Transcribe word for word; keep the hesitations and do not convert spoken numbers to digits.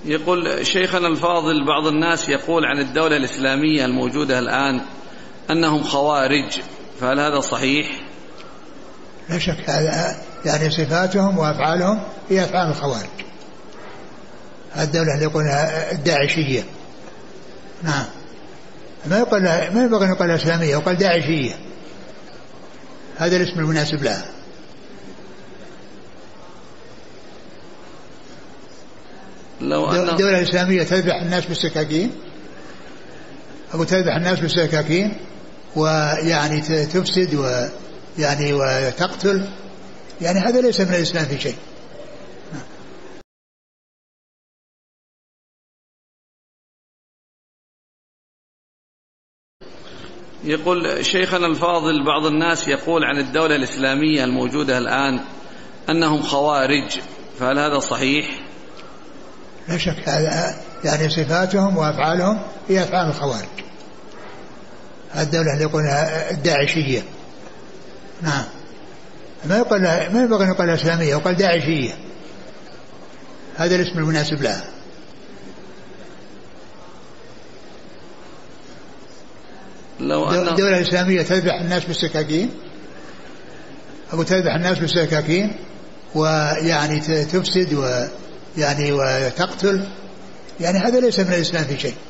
يقول شيخنا الفاضل، بعض الناس يقول عن الدولة الإسلامية الموجودة الآن أنهم خوارج، فهل هذا صحيح؟ لا شك، هذا يعني صفاتهم وأفعالهم هي أفعال الخوارج. الدولة اللي يقولها الداعشية، نعم، ما يقول ما يبغى نقول الإسلامية، يقول داعشية، هذا الاسم المناسب لها. لو أن الدولة الإسلامية تذبح الناس بالسكاكين، أو تذبح الناس بالسكاكين ويعني تفسد ويعني وتقتل، يعني هذا ليس من الإسلام في شيء. يقول شيخنا الفاضل، بعض الناس يقول عن الدولة الإسلامية الموجودة الآن أنهم خوارج، فهل هذا صحيح؟ لا شك، هذا يعني صفاتهم وأفعالهم هي أفعال الخوارج. الدولة اللي يقولها الداعشية، نعم، ما يقول ما يبغى نقول الإسلامية، يقول داعشية، هذا الاسم المناسب لها. لو أن الدولة الإسلامية تذبح الناس بالسكاكين، أو تذبح الناس بالسكاكين ويعني تفسد ويعني وتقتل، يعني هذا ليس من الإسلام في شيء.